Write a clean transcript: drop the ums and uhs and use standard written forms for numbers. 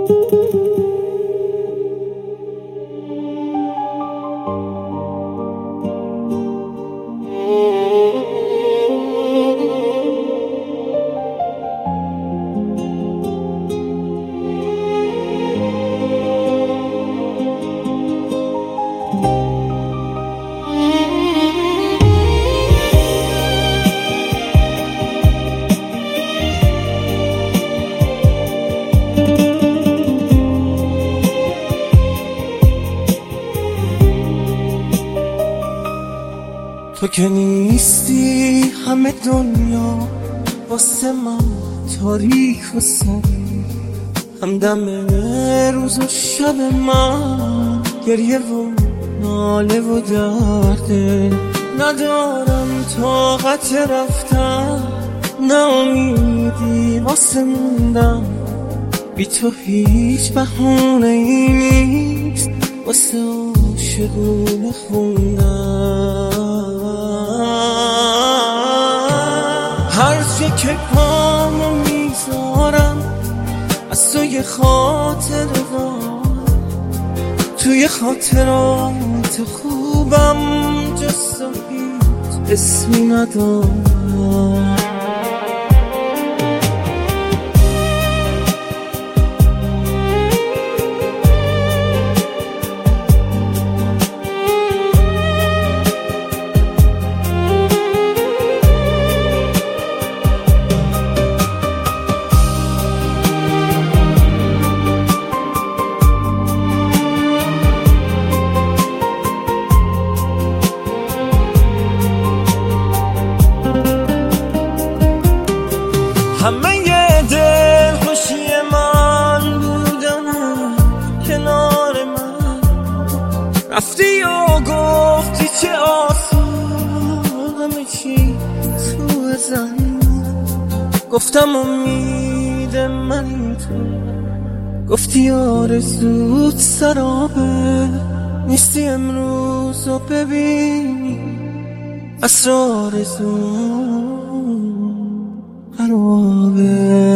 تو که نیستی همه دنیا واسه من تاریک و سنگ، همدم روز و شب من گریه و ناله و درده. ندارم طاقت رفتن، نه امیدی واسه موندن، بی تو هیچ بهونه ای نیست واسه عاشقونه خوندن. هر جا که پامو میذارم از توی خاطر دارم، توی خاطرات خوبم جز تو هیچ اسمی ندارم. همه دل خوشی من بودن کنار من، رفتی و گفتی چه آسون همه چی تو زن. گفتم امید من تو، گفتی آرزوت سرابه، نیستی امروز رو ببینی اسرار آرزو خرابه.